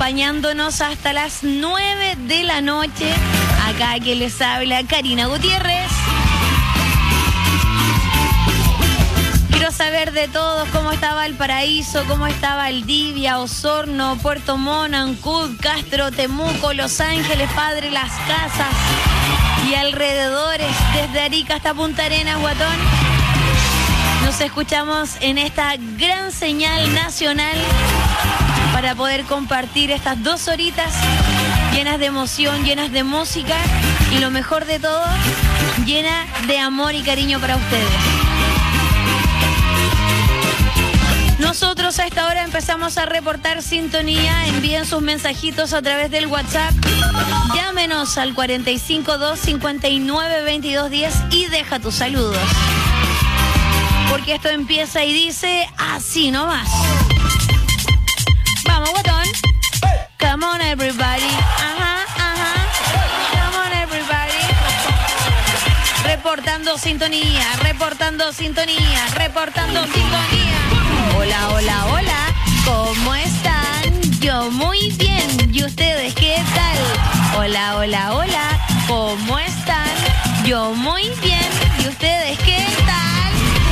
acompañándonos hasta las 9 de la noche. Acá que les habla Karina Gutiérrez. Quiero saber de todos cómo estaba Valparaíso, cómo estaba Valdivia, Osorno, Puerto Montt, Ancud, Castro, Temuco, Los Ángeles, Padre Las Casas y alrededores, desde Arica hasta Punta Arenas, Guatón. Nos escuchamos en esta gran señal nacional para poder compartir estas 2 horitas llenas de emoción, llenas de música y lo mejor de todo, llena de amor y cariño para ustedes. Nosotros a esta hora empezamos a reportar sintonía. Envíen sus mensajitos a través del WhatsApp. Llámenos al 452-592210 y deja tus saludos. Porque esto empieza y dice así nomás. Vamos, guatón. Come on, everybody. Ajá, ajá. Come on, everybody. Reportando sintonía, reportando sintonía, reportando sintonía. Hola, hola, hola, ¿cómo están? Yo muy bien, ¿y ustedes qué tal? Hola, hola, hola, ¿cómo están? Yo muy bien, ¿y ustedes qué tal?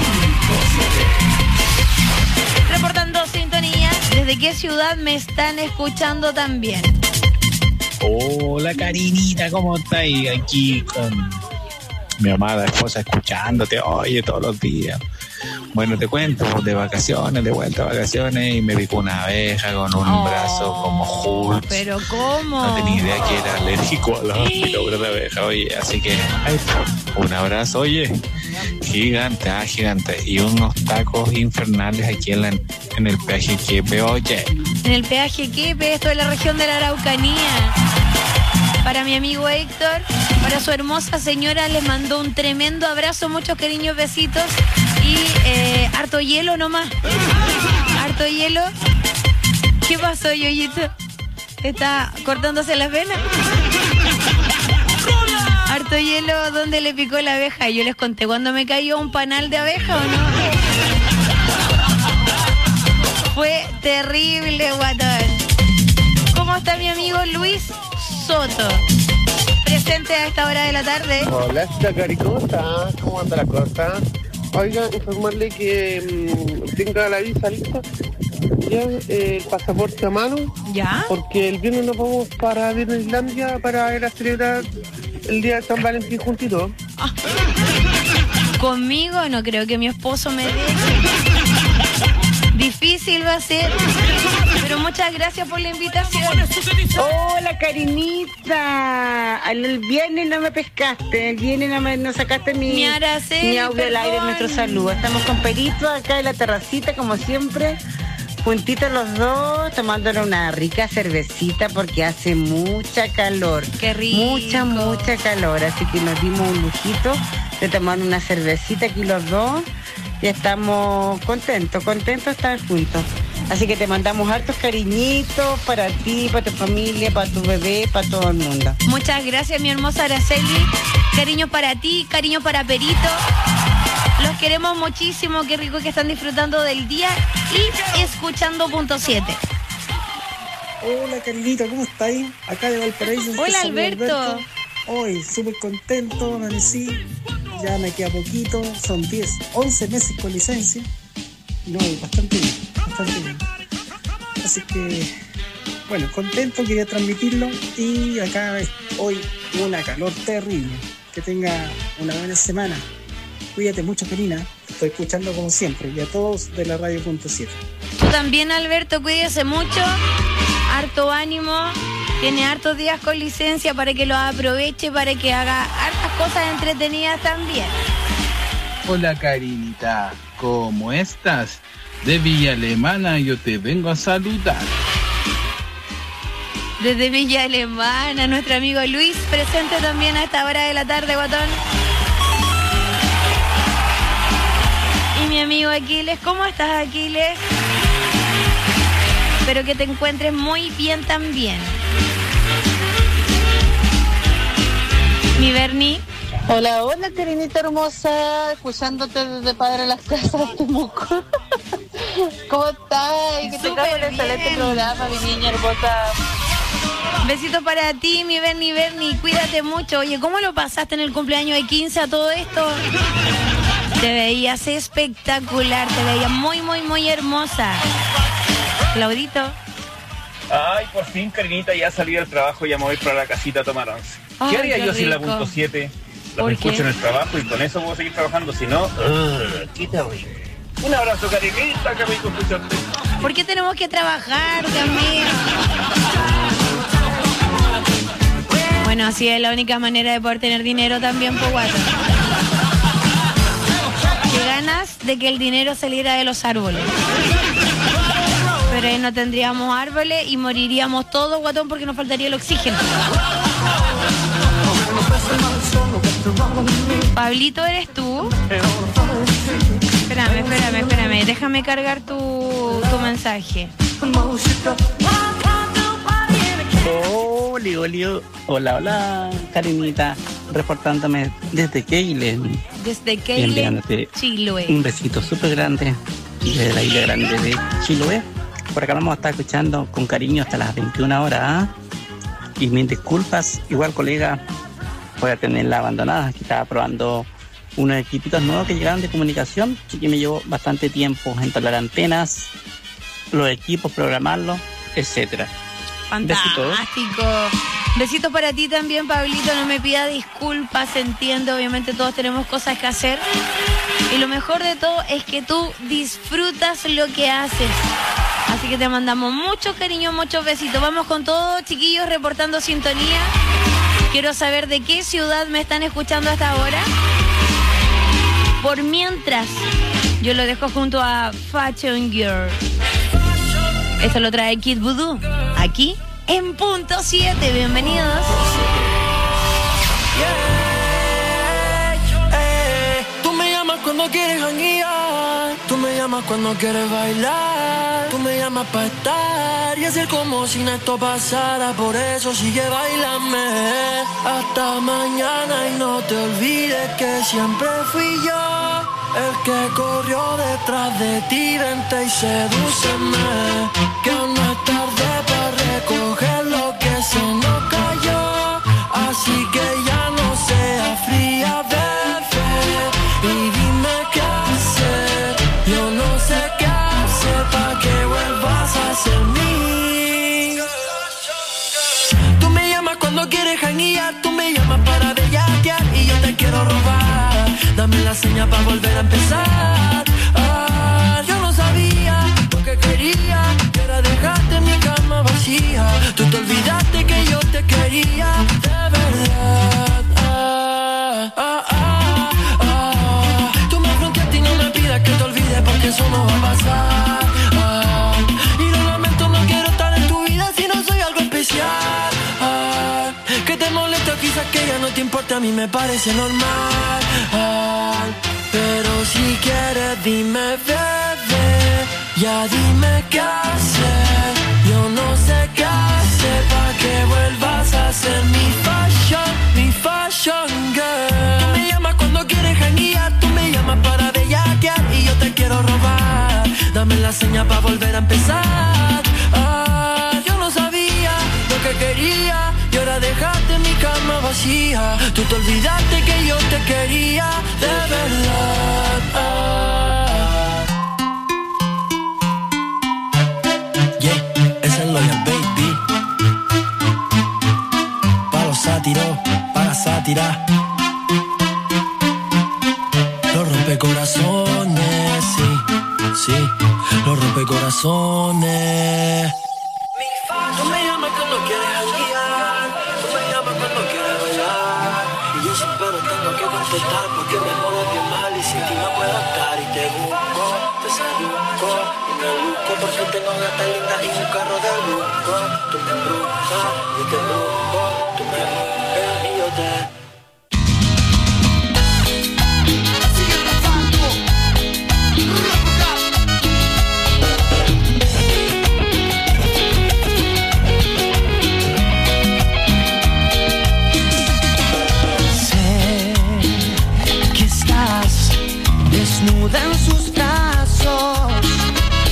Reportando sintonía, ¿desde qué ciudad me están escuchando también? Hola, Karinita, ¿cómo estás? Aquí con mi amada esposa escuchándote, oye, todos los días. Bueno, te cuento, de vacaciones, de vuelta a vacaciones, y me picó una abeja con un brazo como Hulk. ¿Pero cómo? No tenía idea que era alérgico a los picaduras de abeja, oye, así que un abrazo, oye, gigante, gigante, y unos tacos infernales aquí en el peaje Quepe, oye. En el peaje Quepe, esto es la región de la Araucanía. Para mi amigo Héctor, para su hermosa señora, les mando un tremendo abrazo, muchos cariños, besitos y harto hielo nomás. Harto hielo. ¿Qué pasó, Yoyito? ¿Está cortándose las venas? Harto hielo, ¿dónde le picó la abeja? Yo les conté cuando me cayó un panal de abeja, ¿o no? Fue terrible, guatón. ¿Cómo está mi amigo Luis Soto? Presente a esta hora de la tarde. Hola, Caricota, ¿cómo anda la cosa? Oiga, informarle que tenga la visa lista, ya, el pasaporte a mano. ¿Ya? Porque el viernes nos vamos para Islandia para ir a celebrar el día de San Valentín juntito. Conmigo no creo que mi esposo me deje. Difícil va a ser, pero muchas gracias por la invitación. Hola, Karinita. El viernes no me pescaste, el viernes no sacaste mi audio al aire, nuestro saludo. Estamos con Perito acá en la terracita, como siempre, juntitos los dos, tomándole una rica cervecita porque hace mucha calor. Qué rico. Mucha calor, así que nos dimos un lujito de tomar una cervecita aquí los dos. Y estamos contentos de estar juntos. Así que te mandamos hartos cariñitos para ti, para tu familia, para tu bebé, para todo el mundo. Muchas gracias, mi hermosa Araceli. Cariño para ti, cariño para Perito. Los queremos muchísimo. Qué rico que están disfrutando del día y escuchando Punto 7. Hola, Carlita, ¿cómo estáis? Acá de Valparaíso. Hola, Alberto. Hoy, súper contento, amanecí. Ya me queda poquito, son 11 meses con licencia. No, bastante bien. Así que, bueno, contento, quería transmitirlo. Y acá hoy una calor terrible. Que tenga una buena semana. Cuídate mucho, Karina. Estoy escuchando como siempre. Y a todos de la radio Punto 7. Tú también, Alberto, cuídese mucho. Harto ánimo. Tiene hartos días con licencia para que lo aproveche, para que haga hartas cosas entretenidas también. Hola, Karinita, ¿cómo estás? De Villa Alemana yo te vengo a saludar. Desde Villa Alemana, nuestro amigo Luis, presente también a esta hora de la tarde, guatón. Y mi amigo Aquiles, ¿cómo estás, Aquiles? Espero que te encuentres muy bien también. Mi Bernie. Hola, hola, Karinita hermosa, escuchándote desde Padre Las Casas, Temuco. ¿Cómo estás? Que te cago en excelente programa, mi niña hermosa. Besitos para ti, mi Bernie, cuídate mucho. Oye, ¿cómo lo pasaste en el cumpleaños de 15 a todo esto? Te veías espectacular, te veías muy, muy, muy hermosa. Claudito. Ay, por fin, Karinita, ya salí del trabajo, ya me voy para la casita a tomar once. ¿Qué haría yo sin la punto 7? Los escucho en el trabajo y con eso puedo seguir trabajando, si no, qué terrible. Un abrazo, Karinita, que me escucharte. ¿Por qué tenemos que trabajar también? Bueno, así es la única manera de poder tener dinero también, pues guato. Qué ganas de que el dinero saliera de los árboles. Pero ahí no tendríamos árboles y moriríamos todos, guatón, porque nos faltaría el oxígeno. Pablito, ¿eres tú? Espérame. Déjame cargar tu mensaje. Hola, Karinita, reportándome desde Keilen. Desde Keilen, Chiloé. Un besito súper grande desde la isla grande de Chiloé. Por acá vamos a estar escuchando con cariño hasta las 21 horas. Y mis disculpas, igual colega, voy a tenerla abandonada, que estaba probando unos equipitos nuevos que llegaron de comunicación, así que me llevó bastante tiempo instalar antenas, los equipos, programarlos, etcétera. Fantástico. Besitos para ti también, Pablito. No me pida disculpas, entiendo. Obviamente todos tenemos cosas que hacer. Y lo mejor de todo es que tú disfrutas lo que haces. Así que te mandamos mucho cariño, muchos besitos. Vamos con todo, chiquillos, reportando sintonía. Quiero saber de qué ciudad me están escuchando hasta ahora. Por mientras, yo lo dejo junto a Fashion Girl. Esto lo trae Kid Voodoo, aquí en punto 7. Bienvenidos. Tú me llamas cuando quieres janguear, tú me llamas cuando quieres bailar, tú me llamas para estar y hacer como si esto pasara. Por eso sigue bailame hasta mañana y no te olvides que siempre fui yo el que corrió detrás de ti. Vente y sedúceme, que aún no es tarde para recoger lo que se nos cayó. Así que ya no sea fría, bebé, y dime qué hacer. Yo no sé qué hacer para que vuelvas a ser mío. Tú me llamas cuando quieres janguear, tú me llamas para bellaquear y yo te quiero robar. Dame la señal para volver a empezar. Yo no sabía lo que quería, que era dejarte mi cama vacía. Tú te olvidaste que yo te quería de verdad. Tú me fronteaste y no me pidas que te olvides porque eso no va a pasar. Y lo lamento, no quiero estar en tu vida si no soy algo especial. Que te molesta, quizás que ya no te importe, a mí me parece normal. Pero si quieres dime, bebé, ya dime qué hacer. Yo no sé qué hacer para que vuelvas a ser mi fashion girl. Tú me llamas cuando quieres janguear, tú me llamas para bellaquear y yo te quiero robar. Dame la señal para volver a empezar. Yo no sabía lo que quería y ahora dejaste mi cama vacía. Tú te olvidaste que yo te quería de verdad. Esa es Loyal Baby. Para los sátiros, para sátira. Los rompecorazones, sí, los rompecorazones. Tú me llamas cuando quieres janguear, tú me llamas cuando quieres bailar y yo siempre tengo que contestar porque me jodas bien mal y sin ti no puedo estar. Y te busco, te seduzco y me busco porque tengo gatas lindas y un carro de lujo. Tú me embrujas y te embrujo, tú me embrujas y yo te... Desnuda en sus brazos,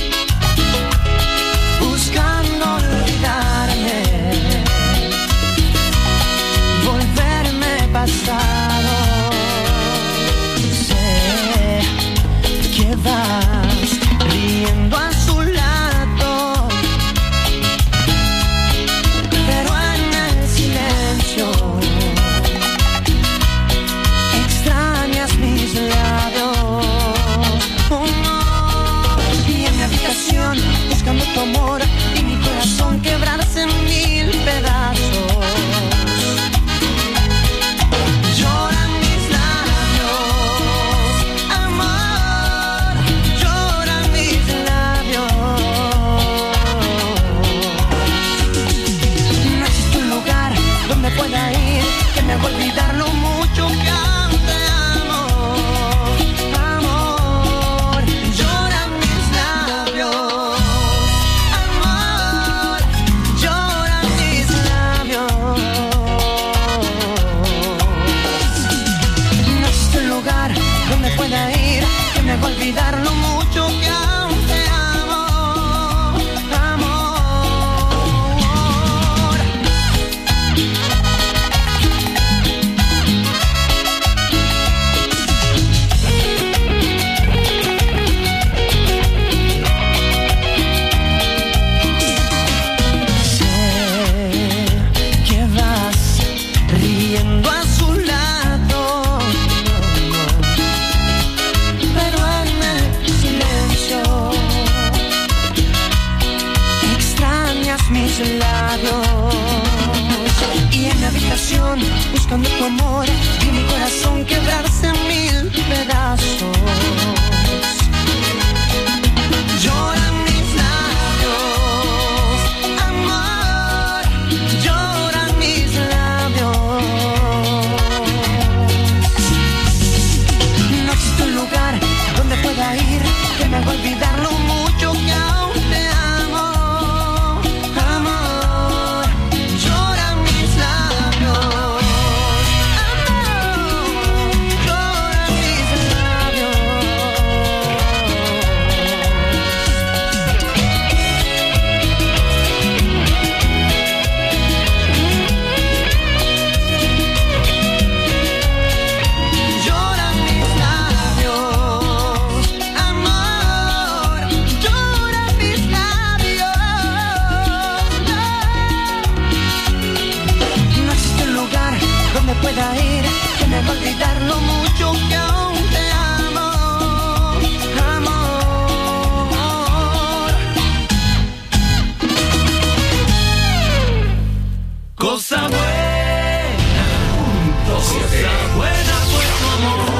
buscando tu amor y mi corazón quebrarse en mil pedazos. Lloran mis labios, amor, lloran mis labios. No existe un lugar donde pueda ir que me haga olvidar lo mucho que aún te amo. Amor, lloran mis labios. Amor, lloran mis labios. Lloran mis labios, amor, lloran mis labios. No existe un lugar donde pueda ir que me va a olvidar lo mucho que aún te amo, amor. Cosa buena, cosa buena fue tu amor.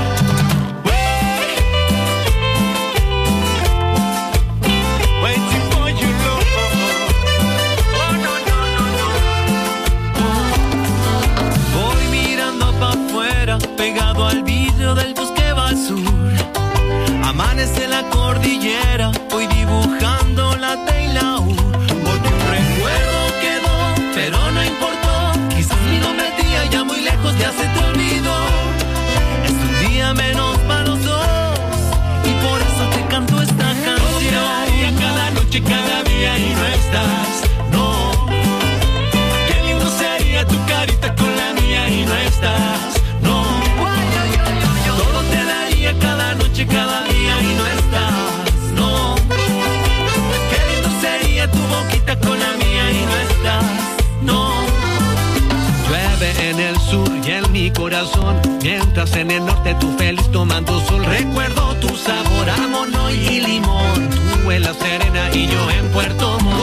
Waiting for you, Lord. Oh, no, no, no, no. Voy mirando pa' afuera, pegado al vidrio del bosque va al sur. Amanece la cordillera, voy dibujando la T y la U. Porque un recuerdo quedó, pero no importó. Quizás mi nombre tía ya muy lejos ya se te olvidó. Es un día menos para los dos y por eso te canto esta canción. Cada noche, cada día y no estás, no. Qué lindo sería tu carita con la mía y no estás, no. Todo te daría cada noche, cada día y no estás, no. Qué lindo sería tu boquita con la mía y no estás, no. Llueve en el sur y en mi corazón, mientras en el norte tú feliz tomando sol. Recuerdo tu sabor a mono y limón, tú en La Serena y yo en Puerto Montt.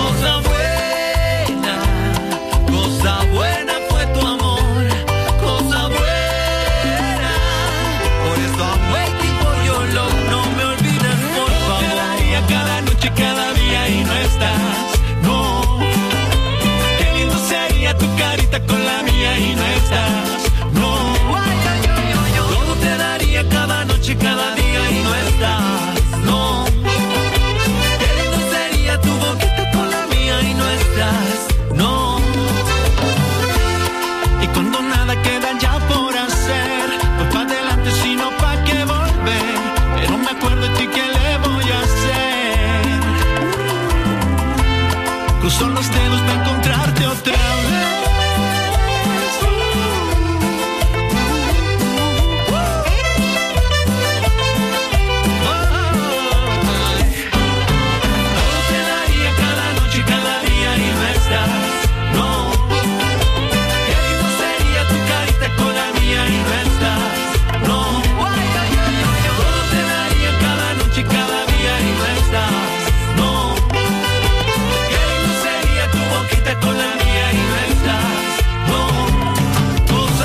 Cosa buena fue tu amor, cosa buena. Por eso I'm waiting for your love, no me olvides por favor. Cada noche, cada día y no estás, no. Qué lindo sería tu carita con la mía y no estás, no. Todo te daría cada noche, cada día y no estás, no. Qué lindo sería tu boquita con la mía y no estás, no. Y cuando nada queda ya por hacer, pues pa' adelante sino pa' qué volver. Pero me acuerdo de ti, ¿qué le voy a hacer? Cruzo los dedos para encontrarte otra vez. Todo te daría cada noche, cada día y no estás, no. Qué lindo sería tu carita con la mía y no estás, no. Todo te daría cada noche, cada día y no estás, no. Qué lindo sería tu boquita con la mía y no estás, no. Cosa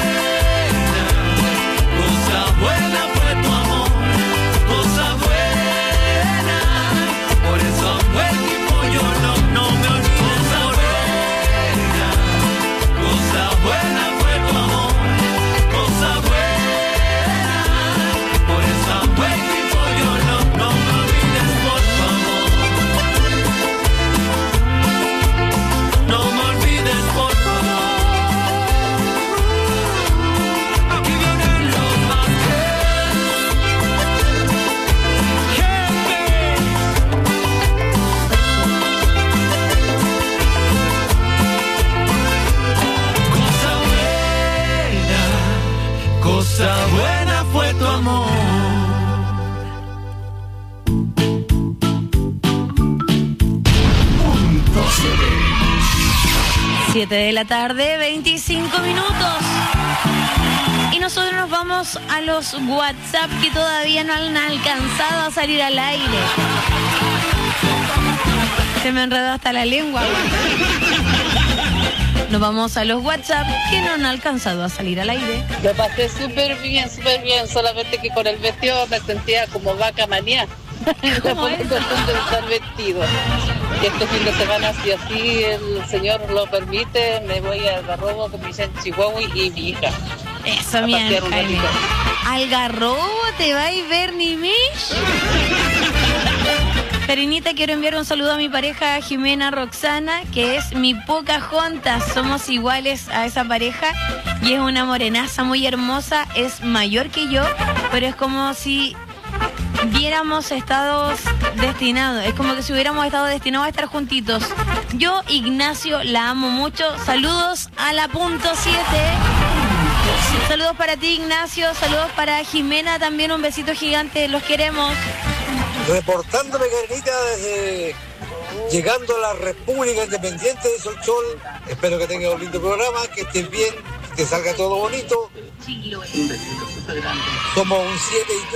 buena fue tu amor, cosa buena. Por eso I'm waiting for your love, no me olvides. Cosa buena fue tu amor, cosa buena. Por eso I'm waiting for your love, no me olvides por favor. No me olvides por favor. Aquí vienen los cosa buena fue tu amor. 7 de la tarde, 25 minutos. Y nosotros nos vamos a los WhatsApp que todavía no han alcanzado a salir al aire. Se me enredó hasta la lengua. Nos vamos a los WhatsApp que no han alcanzado a salir al aire. Lo pasé súper bien, solamente que con el vestido me sentía como vaca manía. ¿Cómo es? De estar vestido. Y este fin de semana, si así el señor lo permite, me voy al Algarrobo con mi Chihuahua y mi hija. Eso, mi Jaime. ¿Algarrobo te va a ir Bernie Mish? Karinita, quiero enviar un saludo a mi pareja Jimena Roxana, que es mi Pocahontas. Somos iguales a esa pareja y es una morenaza muy hermosa. Es mayor que yo, pero es como si hubiéramos estado destinados. Es como que si hubiéramos estado destinados a estar juntitos. Yo, Ignacio, la amo mucho. Saludos a la punto 7. Saludos para ti, Ignacio. Saludos para Jimena también. Un besito gigante. Los queremos. Reportándome, Karinita, desde llegando a la República Independiente de Solchol. Espero que tengas un lindo programa, que estés bien, que te salga todo bonito. Somos un 7 y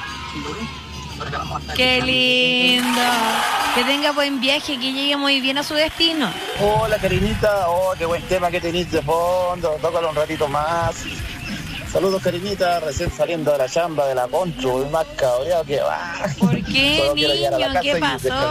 tú. Qué lindo. Que tenga buen viaje, que llegue muy bien a su destino. Hola, Karinita. Oh, qué buen tema que tenés de fondo. Tócalo un ratito más. Saludos, Karinita, recién saliendo de la chamba de la Contru, el más cabreado que va. ¿Por qué, niño? ¿Qué pasó?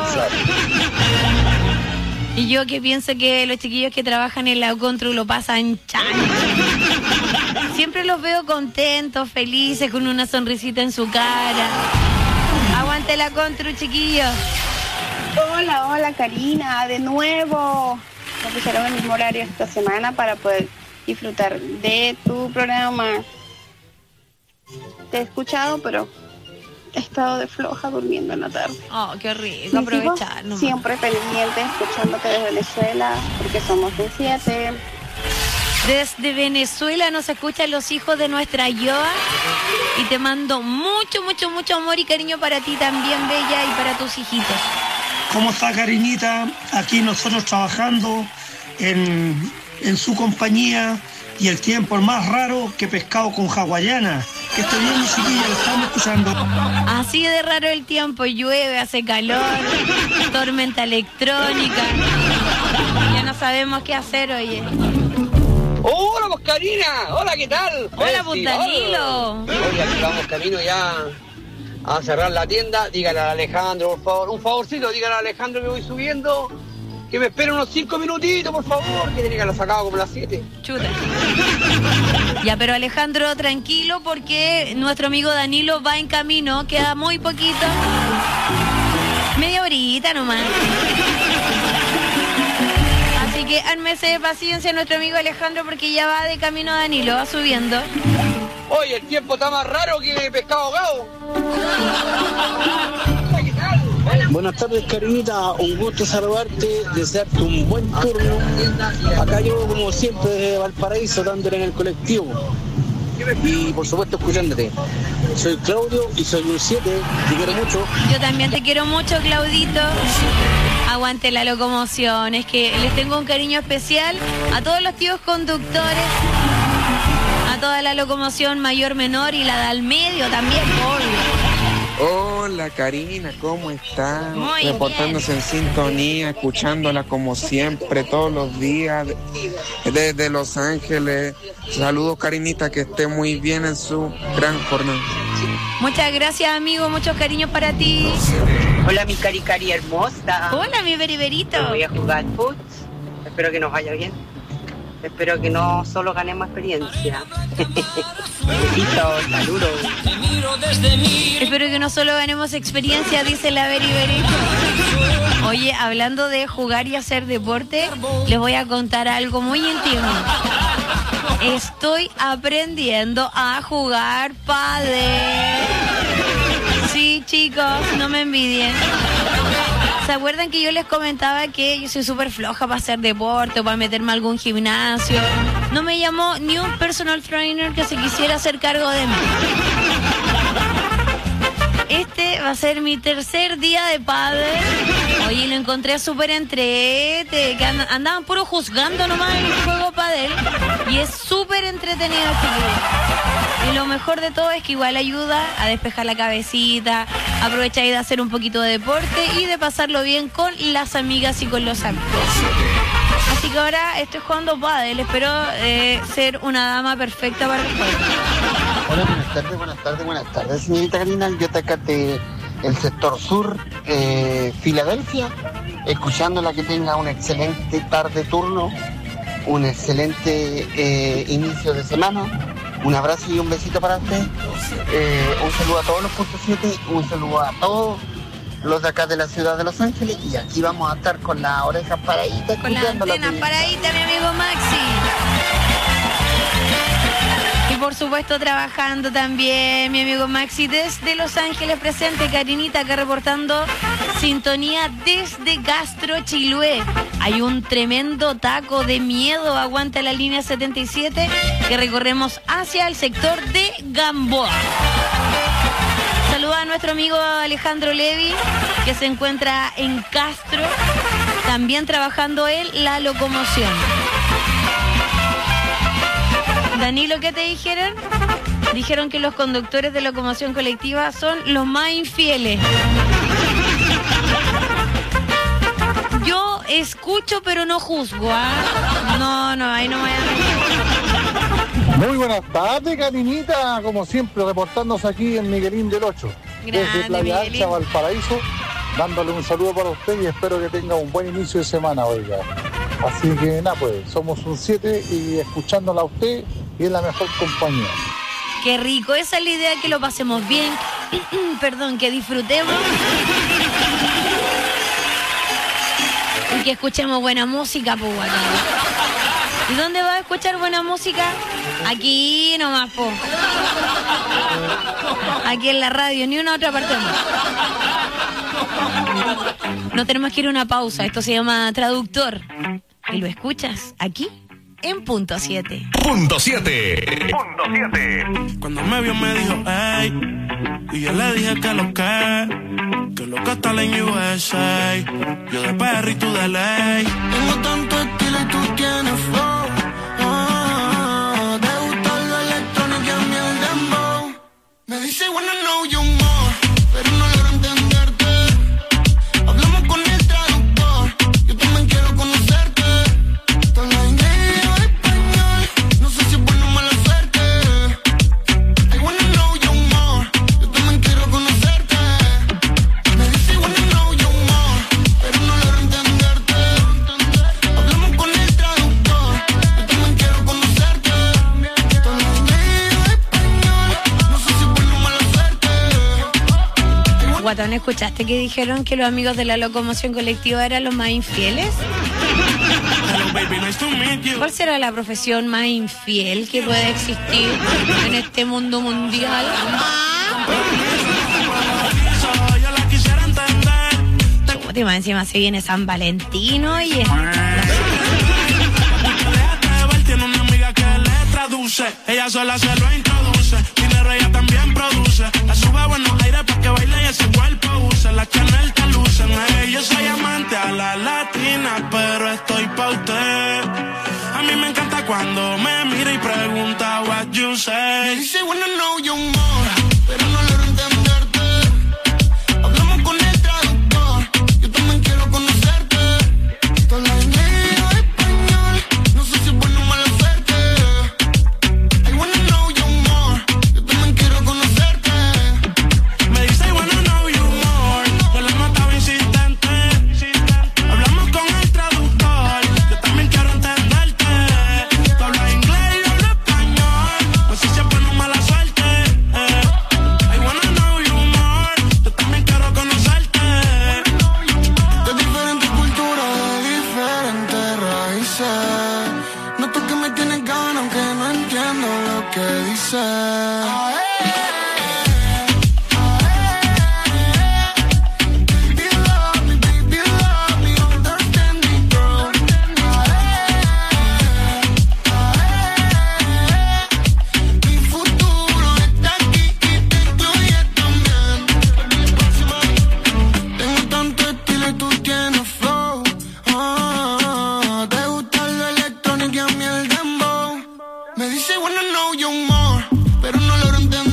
Y yo que pienso que los chiquillos que trabajan en la Contru lo pasan chancho. Siempre los veo contentos, felices, con una sonrisita en su cara. Aguante la Contru, chiquillos. Hola, Karina, de nuevo. Me pusieron el mismo horario esta semana para poder disfrutar de tu programa. Te he escuchado, pero he estado de floja durmiendo en la tarde. Oh, qué rico, aprovechar. Siempre pendiente, escuchándote desde Venezuela, porque somos de 7. Desde Venezuela nos escuchan los hijos de nuestra Yoa. Y te mando mucho, mucho, mucho amor y cariño para ti también, Bella, y para tus hijitos. ¿Cómo está, Karinita? Aquí nosotros trabajando en su compañía, y el tiempo es más raro que pescado con hawaiana. Que estoy viendo, chiquilla, lo estamos escuchando. Así de raro el tiempo, llueve, hace calor, tormenta electrónica. Ya no sabemos qué hacer, oye. Hola, pues Karina, hola, ¿qué tal? Hola, pues Danilo. Oye, aquí vamos camino ya a cerrar la tienda. Dígale a Alejandro, por favor, un favorcito, dígale a Alejandro que voy subiendo. Que me espere unos 5 minutitos, por favor, que tiene que haberlo sacado como las 7. Chuta. Ya, pero Alejandro, tranquilo, porque nuestro amigo Danilo va en camino, queda muy poquito. Media horita nomás. Así que ármese de paciencia nuestro amigo Alejandro, porque ya va de camino a Danilo, va subiendo. Oye, el tiempo está más raro que pescado ahogado. Buenas tardes, Karinita, un gusto saludarte, desearte un buen turno. Acá yo, como siempre, desde Valparaíso, dándole en el colectivo y por supuesto escuchándote. Soy Claudio y soy un 7, te quiero mucho. Yo también te quiero mucho, Claudito. Aguante la locomoción, es que les tengo un cariño especial a todos los tíos conductores, a toda la locomoción mayor, menor y la de al medio también, obvio. Hola, Karina, ¿cómo estás? Muy reportándose bien. En sintonía, escuchándola como siempre, todos los días, desde Los Ángeles. Saludos, Karinita, que esté muy bien en su gran jornada. Muchas gracias, amigo, muchos cariños para ti. Hola, mi cari hermosa. Hola, mi beriberito. Voy a jugar foot. Espero que nos vaya bien. Espero que no solo ganemos experiencia. Besitos, saludos. Espero que no solo ganemos experiencia, dice la beriberito. Oye, hablando de jugar y hacer deporte, les voy a contar algo muy íntimo. Estoy aprendiendo a jugar pádel. Sí, chicos, no me envidien. ¿Se acuerdan que yo les comentaba que yo soy súper floja para hacer deporte o para meterme a algún gimnasio? No me llamó ni un personal trainer que se quisiera hacer cargo de mí. Este va a ser mi tercer día de pádel. Oye, lo encontré súper entrete, que andaban puro juzgando nomás el juego pádel. Y es súper entretenido este juego. Y lo mejor de todo es que igual ayuda a despejar la cabecita, aprovecha de hacer un poquito de deporte y de pasarlo bien con las amigas y con los amigos. Así que que ahora estoy jugando pádel. Espero ser una dama perfecta para el juego. Hola, buenas tardes, señorita Karina. Yo te acá el sector sur, Filadelfia, escuchándola. Que tenga una excelente tarde turno, un excelente inicio de semana. Un abrazo y un besito para usted. Un saludo a todos los .7, un saludo a todos los de acá de la ciudad de Los Ángeles, y aquí vamos a estar con las orejas paraditas. Con las antenas paraditas, mi amigo Maxi. Y por supuesto trabajando también mi amigo Maxi desde Los Ángeles presente. Karinita acá reportando sintonía desde Castro, Chiloé. Hay un tremendo taco de miedo, aguanta la línea 77 que recorremos hacia el sector de Gamboa. Saluda a nuestro amigo Alejandro Levi, que se encuentra en Castro, también trabajando en la locomoción. Danilo, ¿qué te dijeron? Dijeron que los conductores de locomoción colectiva son los más infieles. Yo escucho pero no juzgo, ¿ah? No, ahí no voy a... Muy buenas tardes, Karinita, como siempre, reportándose aquí en Miguelín del 8. Desde Playa Ancha, Valparaíso, dándole un saludo para usted y espero que tenga un buen inicio de semana, oiga. Así que nada, pues, somos un 7 y escuchándola a usted y es la mejor compañía. Qué rico, esa es la idea, que lo pasemos bien, perdón, que disfrutemos y que escuchemos buena música, pues, bueno. ¿Y dónde vas a escuchar buena música? Aquí nomás, po. Aquí en la radio, ni una otra parte más. No tenemos que ir a una pausa, esto se llama traductor. Y lo escuchas aquí en Punto 7. Punto 7. Cuando me vio me dijo, hey, y yo le dije que lo que está en USA. Yo de perro y tú de ley. Tengo tanto estilo y tú tienes flow. Te gusta lo electrónico y a mí el dembow. Me dice, wanna know you more, pero no logro entenderte. Hablamos con el traductor, yo también quiero conocerte. Tú hablas inglés o español, no sé si es buena o mala suerte. I wanna know you more, yo también quiero conocerte. Me dice, wanna know you more, pero no logro entenderte. Hablamos con el traductor, yo también quiero conocerte. Tú hablas inglés o español, no sé si es buena o mala suerte. Guatón, ¿escuchaste que dijeron que los amigos de la locomoción colectiva eran los más infieles? ¿Cuál será la profesión más infiel que puede existir en este mundo mundial? Última, encima se viene San Valentín, oye. Tiene una amiga que le traduce, ella sola se lo introduce. Dinero ella también produce, la sube a buenos aires para que baile y ese cuerpo use. La Chanel te lucen, yo soy amante a la latina, pero estoy pa' usted. A mí me encanta cuando me mira y pregunta what you say. Me dice wanna know you more, pero no logro entenderte. Hablamos con el traductor, yo también quiero conocerte. Tú hablas inglés o español, no sé si es buena o mala suerte. I wanna know you more, yo también quiero conocerte. Me dice I wanna know you more, yo le notaba insistente. Hablamos con el traductor, yo también quiero entenderte. Tú hablas inglés y yo hablo español, no sé si es buena o mala suerte. I wanna know you more, yo también quiero conocerte. De diferentes culturas, de diferentes raíces. Noto que me tienes ganas aunque no entiendo lo que dices. Mi futuro está aquí y te incluye también. Tengo tanto estilo y tú tienes flow. Te gusta lo electrónico y a mí el dembow. Me dice wanna know you more, pero no logro entender.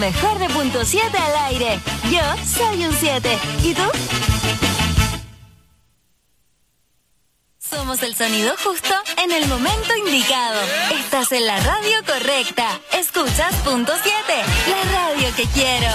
mejor de punto 7 al aire. Yo soy un 7. ¿Y tú? Somos el sonido justo en el momento indicado. Estás en la radio correcta. Escuchas punto 7, la radio que quiero.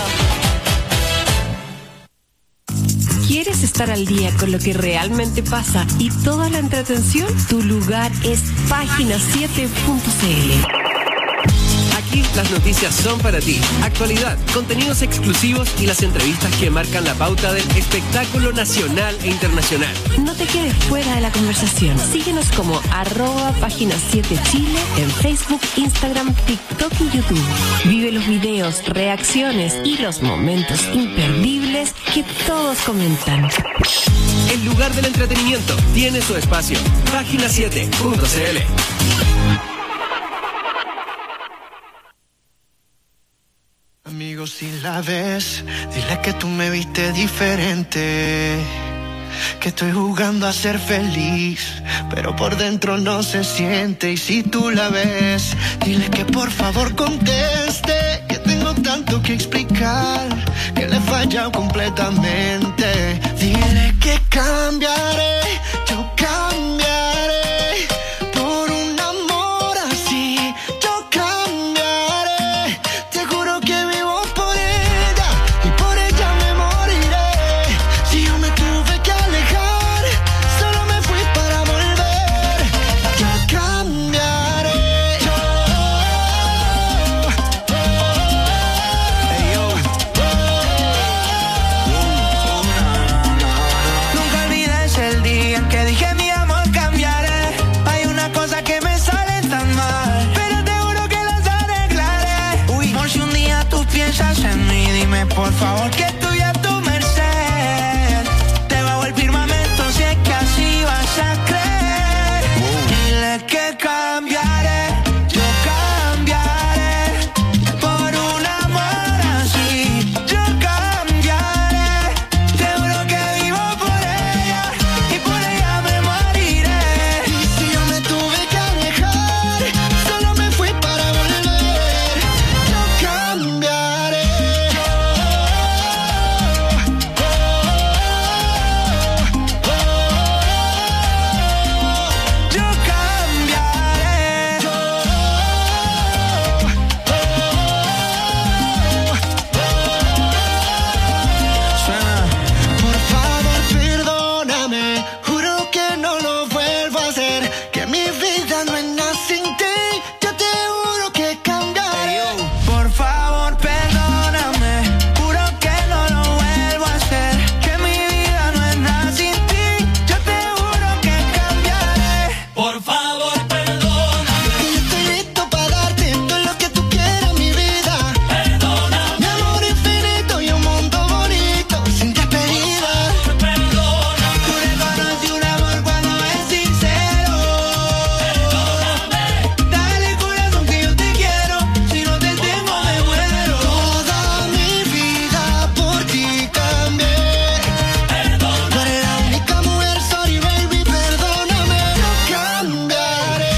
¿Quieres estar al día con lo que realmente pasa y toda la entretención? Tu lugar es página7.cl. Aquí las noticias son para ti. Actualidad, contenidos exclusivos y las entrevistas que marcan la pauta del espectáculo nacional e internacional. No te quedes fuera de la conversación. Síguenos como @página7chile en Facebook, Instagram, TikTok y YouTube. Vive los videos, reacciones y los momentos imperdibles que todos comentan. El lugar del entretenimiento tiene su espacio. Página7.cl. Amigo, si la ves, dile que tú me viste diferente, que estoy jugando a ser feliz, pero por dentro no se siente. Y si tú la ves, dile que por favor conteste, que tengo tanto que explicar, que le he fallado completamente. Dile que cambiaré, yo cambiaré por un amor así, yo cambiaré. Te juro que vivo por ella y por ella me moriré. Si yo me tuve que alejar, solo me fui para volver. Yo cambiaré. Nunca olvides el día en que dije mi amor cambiaré. Hay una cosa que me sale tan mal, pero te juro que las arreglaré. Uy, por si un día tú piensas en mí, dime por favor que estoy a tu merced. Te bajo el firmamento si es que así vas a creer. Dile que cambiaré, yo cambiaré por un amor así, yo cambiaré. Te juro que vivo por ella y por ella me moriré. Y si yo me tuve que alejar, solo me fui para volver. Yo cambiaré. Yo cambiaré. Suena. Por favor, perdóname, juro que no lo vuelvo a hacer, que mi vida no es nada sin ti. Yo te juro que cambiaré. Por favor, perdóname, juro que no lo vuelvo a hacer, que mi vida no es nada sin ti. Yo te juro que cambiaré. Por favor, perdóname. Que yo estoy listo para darte todo lo que tú quieras, mi vida. Perdóname. Mi amor infinito y un mundo bonito sin despedida. Perdóname. Tú reconoces un amor cuando es sincero. Perdóname. Dale corazón que yo te quiero, si no te tengo me muero. Toda mi vida por ti cambié. Perdóname. Tú eres la única mujer, sorry baby, perdóname. Yo cambiaré.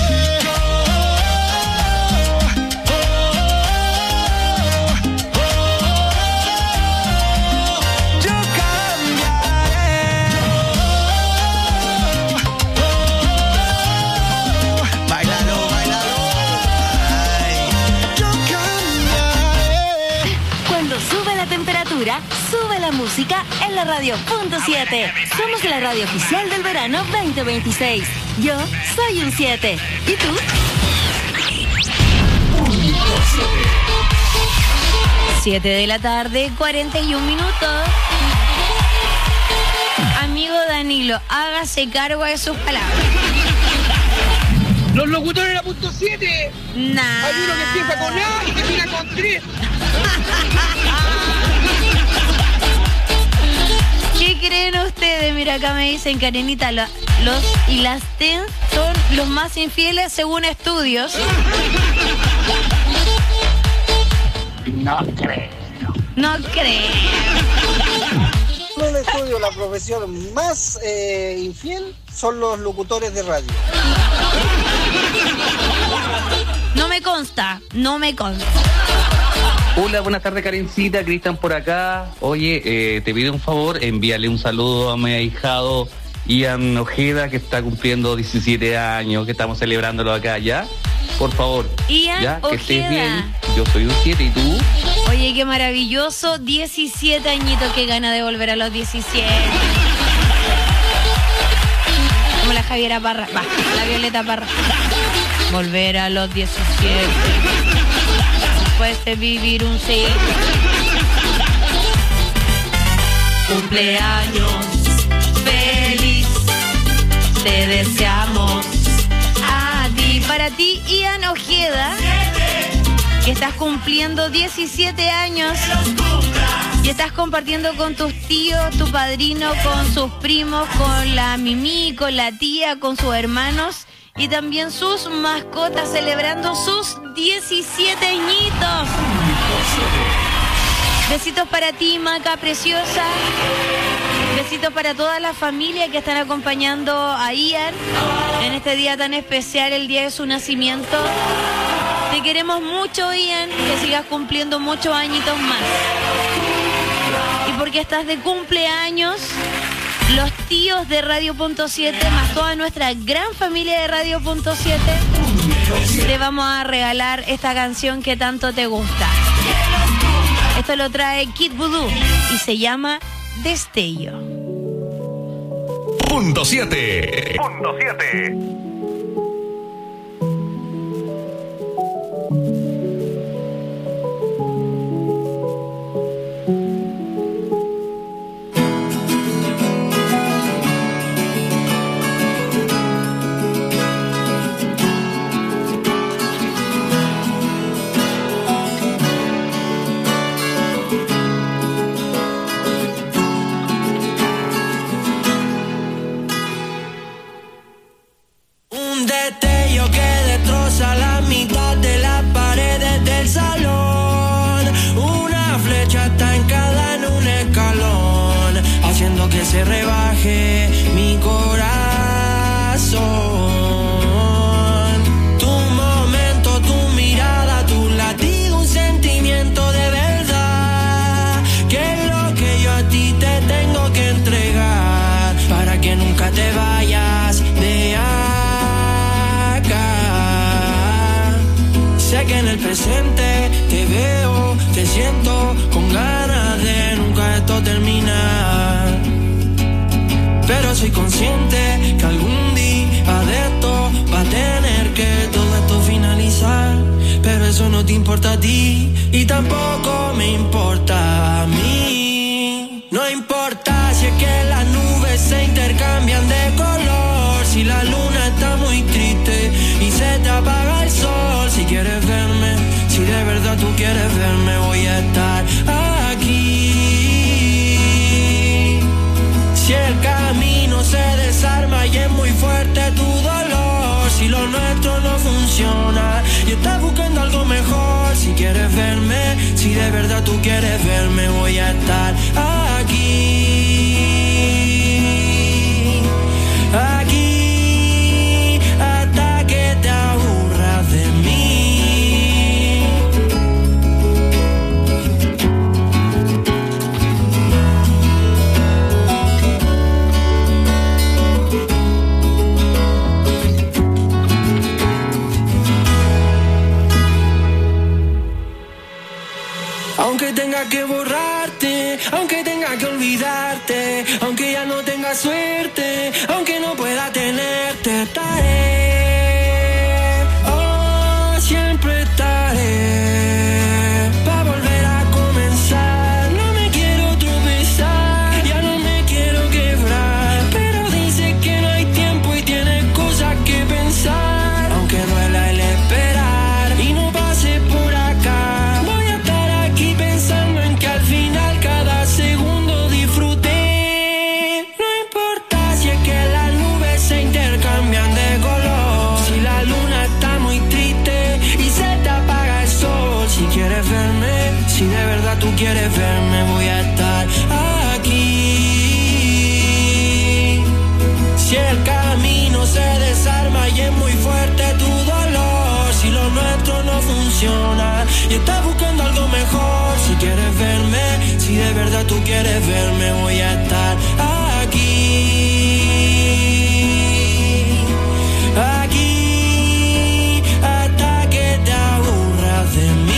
Yo cambiaré. Báilalo, báilalo. Ay. Yo cambiaré. Cuando sube la temperatura, sube la música en la radio punto 7. Somos la radio oficial del verano 2026. Yo soy un 7. ¿Y tú? 7 de la tarde, 41 minutos. Amigo Danilo, hágase cargo de sus palabras. Los locutores de la punto 7. Nah. Hay uno que empieza con A y termina con 3. ¿Qué creen ustedes? Mira, acá me dicen, Karenita, los y las TEN son los más infieles según estudios. No creo. No creo. En el estudio, la profesión más infiel son los locutores de radio. No me consta, no me consta. Hola, buenas tardes, Karencita, Cristian por acá. Oye, te pido un favor, envíale un saludo a mi ahijado Ian Ojeda, que está cumpliendo 17 años, que estamos celebrándolo acá, ¿ya? Por favor. Ian ¿ya? Ojeda. Que estés bien. Yo soy un 7, ¿y tú? Oye, qué maravilloso, 17 añitos, qué gana de volver a los 17. Como la Javiera Parra, la Violeta Parra. Volver a los 17. Después de vivir un sí. Cumpleaños feliz, te deseamos a ti. Para ti, Ian Ojeda, que estás cumpliendo 17 años y estás compartiendo con tus tíos, tu padrino, con sus primos, con la Mimi, con la tía, con sus hermanos y también sus mascotas, celebrando sus 17 añitos. Besitos para ti, Maca preciosa. Besitos para toda la familia que están acompañando a Ian en este día tan especial, el día de su nacimiento. Te queremos mucho, Ian, que sigas cumpliendo muchos añitos más. Y porque estás de cumpleaños, los tíos de Radio.7 más toda nuestra gran familia de Radio.7 te vamos a regalar esta canción que tanto te gusta. Esto lo trae Kid Voodoo y se llama Destello. Punto 7. La mitad de las paredes del salón, una flecha está encada en un escalón, haciendo que se rebaje mi corazón. Tu momento, tu mirada, tu latido, un sentimiento de verdad, que es lo que yo a ti te tengo que entregar, para que nunca te vayas de sé que en el presente te veo, te siento con ganas de nunca esto terminar. Pero soy consciente que algún día de esto va a tener que todo esto finalizar. Pero eso no te importa a ti y tampoco me importa a mí. No importa si es que las nubes se intercambian de color, si la luna está muy triste y se te apaga el sol. Si quieres verme, si de verdad tú quieres verme, voy a estar aquí. Si el camino se desarma y es muy fuerte tu dolor, si lo nuestro no funciona y estás buscando algo mejor, si quieres verme, si de verdad tú quieres verme, voy a estar aquí, aquí, hasta que te aburras de mí. Aunque tenga que borrarte, aunque tenga que olvidarte, aunque ya no tenga suerte, aunque no pueda tenerte, estaré, oh, siempre estaré, pa' volver a comenzar. No me quiero tropezar, ya no me quiero quebrar, pero dice que no hay tiempo y tienes cosas que pensar, aunque duela el esperar y no pase por acá. Voy a estar aquí pensando en que al final cada segundo disfruté. No importa si es que las nubes se intercambian de color, si la luna está muy triste y se te apaga el sol. Si quieres verme, si de verdad tú quieres verme, voy a estar aquí. Si el camino se desarma y es muy fuerte tu dolor, si lo nuestro no funciona y estás buscando algo mejor, quieres verme, voy a estar aquí, aquí, hasta que te aburras de mí.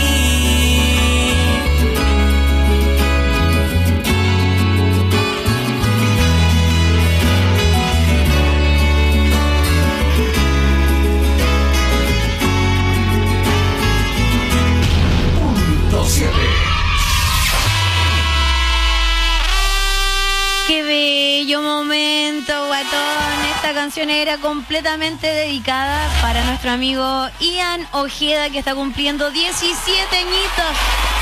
Qué bello momento, guatón. Esta canción era completamente dedicada para nuestro amigo Ian Ojeda, que está cumpliendo 17 añitos.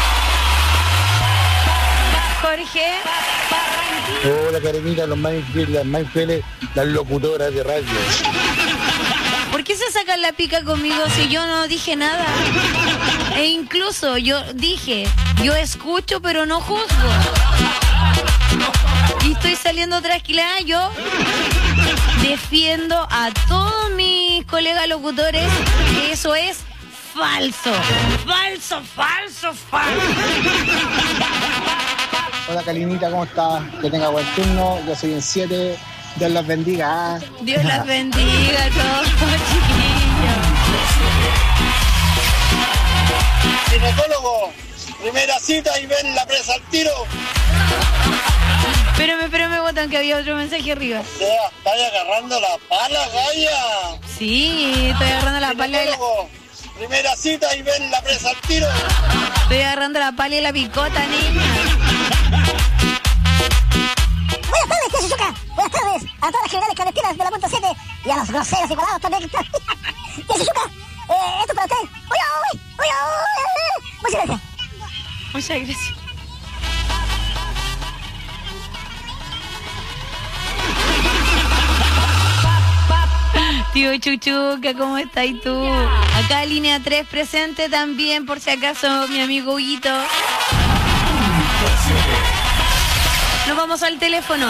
Jorge. Hola, Karenita, los más infieles, las locutoras de radio. ¿Por qué se sacan la pica conmigo si yo no dije nada? E incluso yo dije, yo escucho pero no juzgo. Y estoy saliendo trasquilada. Yo defiendo a todos mis colegas locutores que eso es falso. Falso, falso, falso. Hola, Karinita, ¿cómo estás? Que tenga buen turno. Yo soy en 7. Dios los bendiga. Dios las bendiga a todos, chiquillos. Ginecólogo, primera cita y ven la presa al tiro. Espérame, botón, que había otro mensaje arriba. O sea, ¿estás agarrando la pala, Gaya? Sí, estoy agarrando la pala. Primera cita y ven la presa al tiro. Estoy agarrando la pala y la picota, niña. Buenas tardes, tío Chuchuca. Buenas tardes a todas las generales clandestinas de la punto 7 y a los groseros y colados también que están. Tío Chuchuca, esto para usted. Uy. Muchas gracias. Muchas gracias. Tío Chuchuca, ¿cómo estás tú? Acá línea 3 presente también, por si acaso, mi amigo Huguito. Nos vamos al teléfono.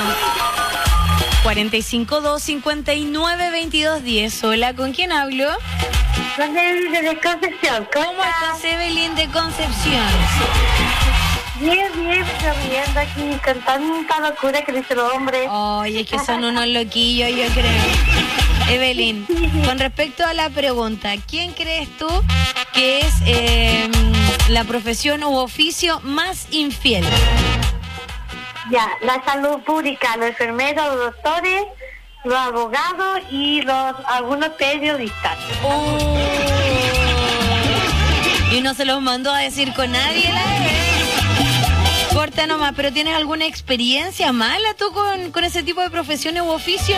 452-59-2210. Hola, ¿con quién hablo? Con Evelyn de Concepción. ¿Cómo estás, Evelyn de Concepción? Bien, viendo aquí con tanta locura que dicen los hombres. Ay, es que son unos loquillos, yo creo. Evelyn, con respecto a la pregunta, ¿quién crees tú que es la profesión u oficio más infiel? Ya, la salud pública, los enfermeros, los doctores, los abogados y algunos periodistas. Y no se los mandó a decir con nadie, Corta nomás, pero ¿tienes alguna experiencia mala tú con ese tipo de profesiones u oficios?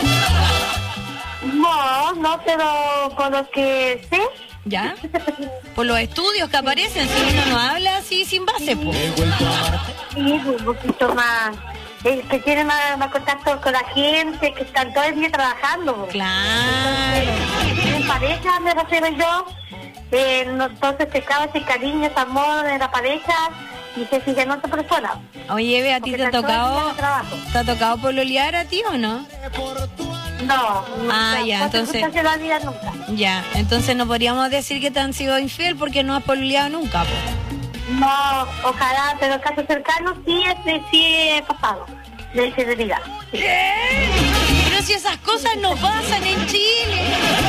No, pero por lo que sé. ¿Ya? Por los estudios que aparecen, si uno no habla así sin base, pues. Sí, un poquito más. Que tienen más contacto con la gente, que están todo el día trabajando. Po. Claro. En pareja me refiero yo. Entonces se acaba ese cariño, ese amor de la pareja y se sigue en otra persona. Oye, Eve, ¿a ti te ha tocado pololear a ti o no? No. Ya, entonces. La vida nunca. Ya, entonces no podríamos decir que te han sido infiel porque no has pololeado nunca, po. No, ojalá, pero en casos cercanos sí he pasado de infidelidad. Sí. Pero si esas cosas no pasan en Chile.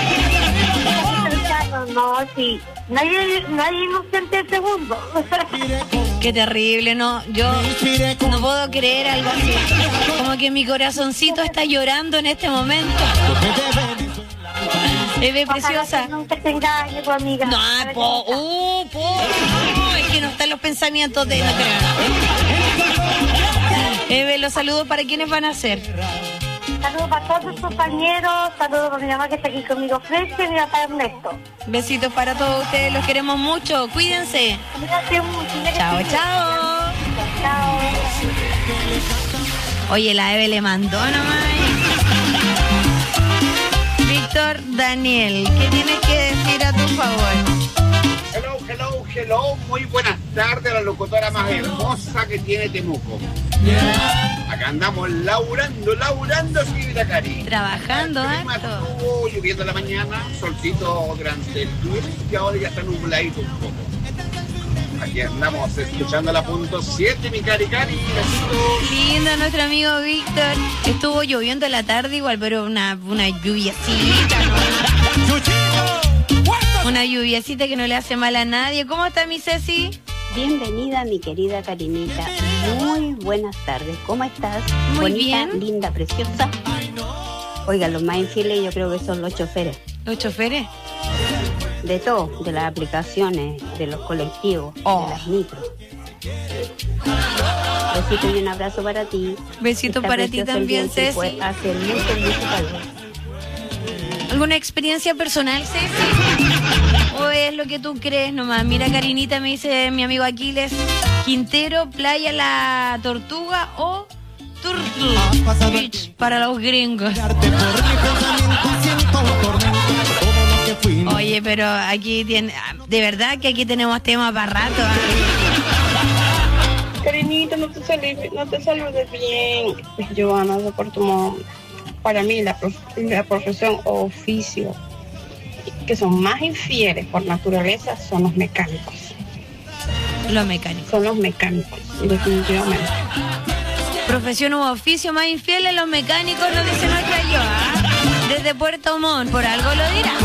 No, sí. Nadie inocente el segundo. Qué terrible, no. Yo no puedo creer algo así. Como que mi corazoncito está llorando en este momento. Eve, preciosa. Nunca te engañes, tu amiga. No, es que no están los pensamientos de... No creo. Eve, los saludos para quienes van a ser. Saludos para todos los compañeros, saludos para mi mamá que está aquí conmigo, Fresca, y mi papá Ernesto. Besitos para todos ustedes, los queremos mucho, cuídense. Gracias mucho. Chao. Chao. Oye, la Eve le mandó nomás. Víctor Daniel, ¿qué tienes que decir a tu favor? Hello, muy buenas tardes a la locutora más hermosa que tiene Temuco. Acá andamos laburando, señorita Cari. Trabajando, estuvo lloviendo en la mañana, solcito durante el día y ahora ya está nubladito un poco. Aquí andamos escuchando la punto 7, mi cari. Lindo nuestro amigo Víctor. Estuvo lloviendo en la tarde igual, pero una lluviacita, ¿no? Una lluviacita que no le hace mal a nadie. ¿Cómo está mi Ceci? Bienvenida, mi querida Karinita. Muy buenas tardes. ¿Cómo estás? Muy bonita, bien. Linda, preciosa. Oiga, los más infieles yo creo que son los choferes. ¿Los choferes? De todo, de las aplicaciones, de los colectivos, de las micros. Besito y un abrazo para ti. Besito para ti también, Ceci. Hace mucho calor. ¿Alguna experiencia personal, Ceci? ¿O es lo que tú crees nomás? Mira, Karinita, me dice mi amigo Aquiles, Quintero, Playa La Tortuga o Turtle Beach para los gringos. Oye, pero aquí tiene, de verdad que aquí tenemos temas para rato. Karinita, no te saludes bien. Joana de Puerto Montt. Para mí la profesión o oficio que son más infieles por naturaleza son los mecánicos. Los mecánicos. Son los mecánicos, definitivamente. Profesión u oficio más infieles, los mecánicos, nos dice nuestra Joa. Desde Puerto Montt, por algo lo dirá.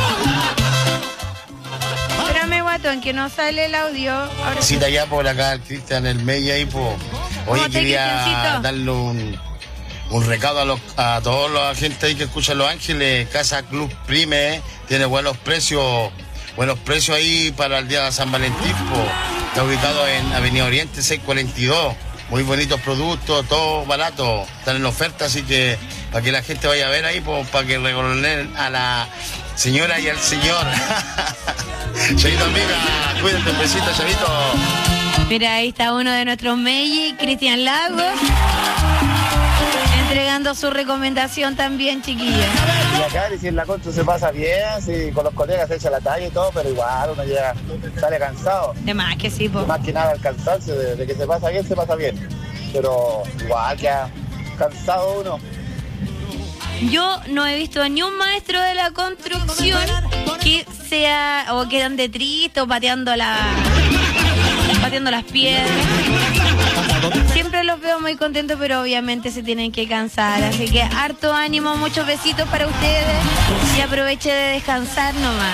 Espérame, guatón, que no sale el audio. Ahora sí, allá por acá, Cristian El Mella y pues. Hoy quería darle un recado a todos los agentes ahí que escuchan Los Ángeles. Casa Club Prime tiene buenos precios ahí para el día de San Valentín. Está ubicado en Avenida Oriente 642. Muy bonitos productos, todo barato. Están en oferta, así que para que la gente vaya a ver ahí, para que reconozcan a la señora y al señor. Chavito, amiga, cuídate, un besito, Chavito. Mira, ahí está uno de nuestros Meiji, Cristian Lagos, entregando su recomendación también, chiquilla. Y acá, si en la contra se pasa bien, si con los colegas se echa la talla y todo, pero igual uno llega, sale cansado. De más que sí, po. Más que nada al cansarse, de que se pasa bien. Pero igual ya cansado uno. Yo no he visto a ni un maestro de la construcción que sea o que ande triste o pateando las piedras. Siempre los veo muy contentos, pero obviamente se tienen que cansar. Así que harto ánimo, muchos besitos para ustedes y aproveche de descansar nomás.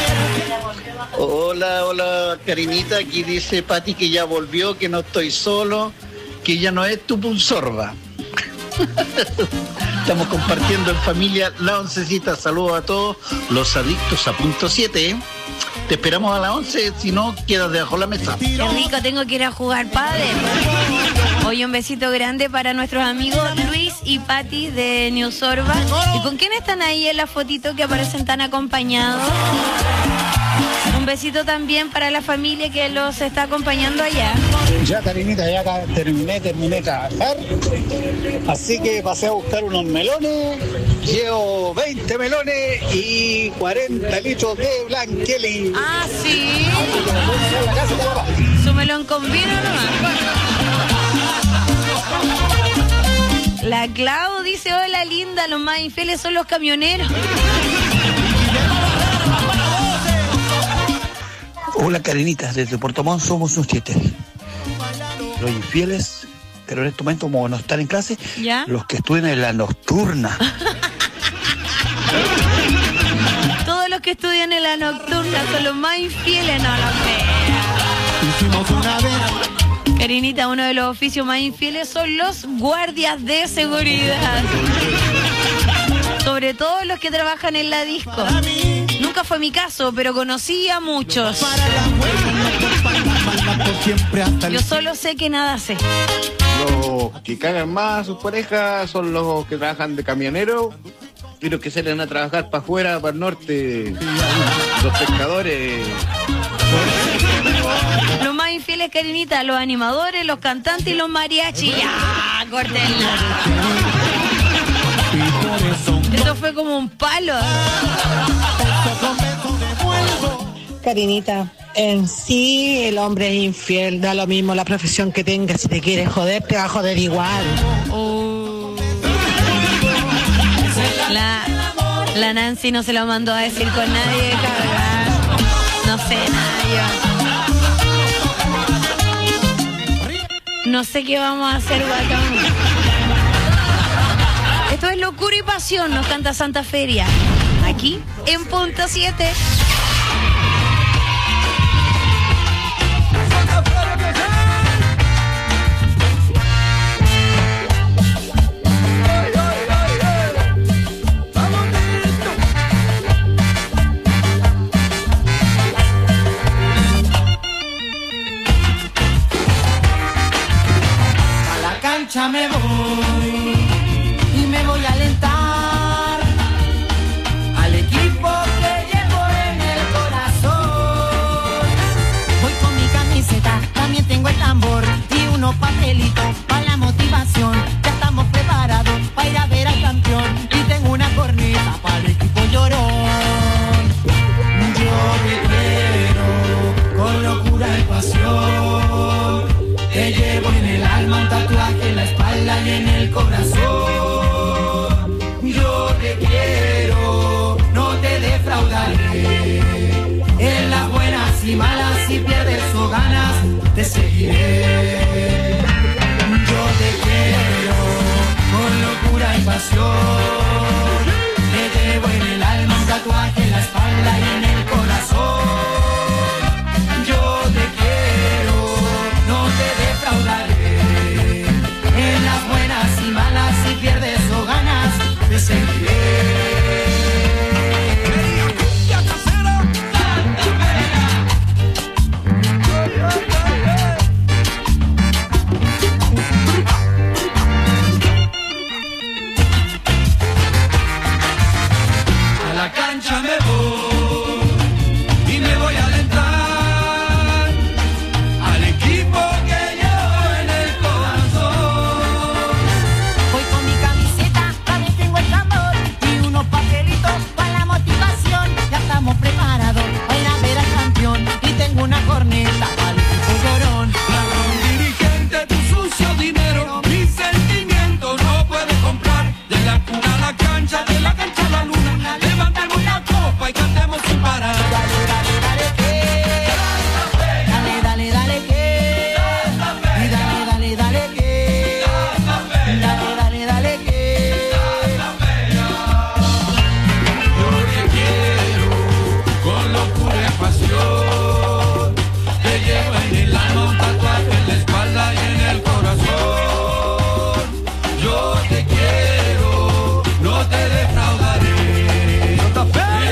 Hola, Karinita. Aquí dice Pati que ya volvió, que no estoy solo, que ya no es tu punzorba. Estamos compartiendo en familia la oncecita. Saludos a todos los adictos a punto 7. Te esperamos a las 11, si no, quedas debajo de la mesa. Qué rico, tengo que ir a jugar pádel. Hoy un besito grande para nuestros amigos Luis y Pati de New Sorba. ¿Y con quién están ahí en la fotito que aparecen tan acompañados? Un besito también para la familia que los está acompañando allá. Ya, Karinita, ya terminé de trabajar. Así que pasé a buscar unos melones. Llevo 20 melones y 40 litros de Blanqueli. Ah, sí. Su melón con vino nomás. La Clau dice, hola linda, los más infieles son los camioneros. Hola Karinita, desde Puerto Montt somos un 7. Los infieles, pero en este momento como no están en clase, ¿ya? Los que estudian en la nocturna. Todos los que estudian en la nocturna son los más infieles, no lo crean. Karinita, uno de los oficios más infieles son los guardias de seguridad. Sobre todo los que trabajan en la disco. Nunca fue mi caso, pero conocí a muchos. Yo solo sé que nada sé. Los que cagan más a sus parejas son los que trabajan de camionero y los que salen a trabajar para afuera, para el norte. Los pescadores. Los más infieles, Karinita, los animadores, los cantantes y los mariachis. ¡Ya! ¡Córtenla! Eso fue como un palo. Karinita, en sí el hombre es infiel, da lo mismo la profesión que tenga, si te quieres joder, te va a joder igual. La Nancy no se lo mandó a decir con nadie, cabrón. No sé nada yo. No sé qué vamos a hacer, guatón. Esto es Locura y Pasión, nos canta Santa Feria. Aquí, en Punto 7. Me voy y me voy a alentar al equipo que llevo en el corazón. Voy con mi camiseta, también tengo el tambor y unos papelitos para la motivación. Ya estamos preparados para ir a ver al campeón y tengo una corneta para el equipo llorón. Yo te quiero con locura y pasión. Te llevo en el alma un tatuaje en la espalda y en el corazón. Yo te quiero, no te defraudaré. En las buenas y malas, si pierdes o ganas, te seguiré. Yo te quiero con locura y pasión. Te llevo en el alma un tatuaje en la espalda y en